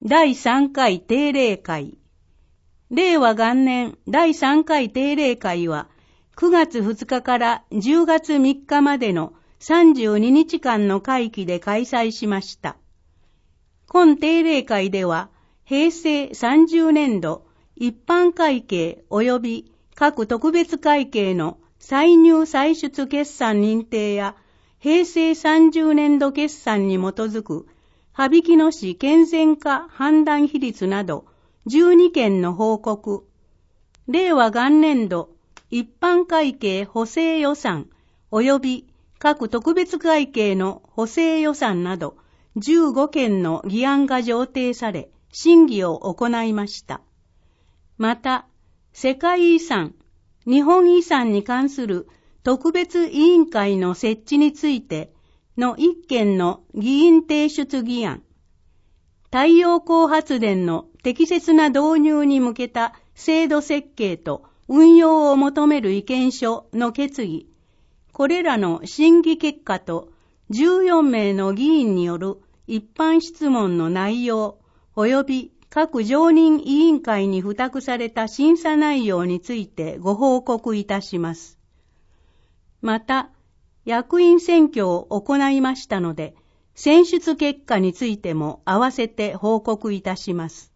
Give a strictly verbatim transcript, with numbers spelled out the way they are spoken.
だいさんかい定例会。令和元年だいさんかい定例会はくがつふつかからじゅうがつみっかまでのさんじゅうににちかんの会期で開催しました。今定例会では平成さんじゅうねんど一般会計及び各特別会計の歳入歳出決算認定や平成さんじゅうねんど決算に基づく羽曳野市健全化判断比率などじゅうにけんの報告、令和元年度一般会計補正予算及び各特別会計の補正予算などじゅうごけんの議案が上呈され、審議を行いました。また、世界遺産、日本遺産に関する特別委員会の設置についてのいっけんの議員提出議案、太陽光発電の適切な導入に向けた制度設計と運用を求める意見書の決議、これらの審議結果とじゅうよんめいの議員による一般質問の内容及び各常任委員会に付託された審査内容についてご報告いたします。また、役員選挙を行いましたので、選出結果についても合わせて報告いたします。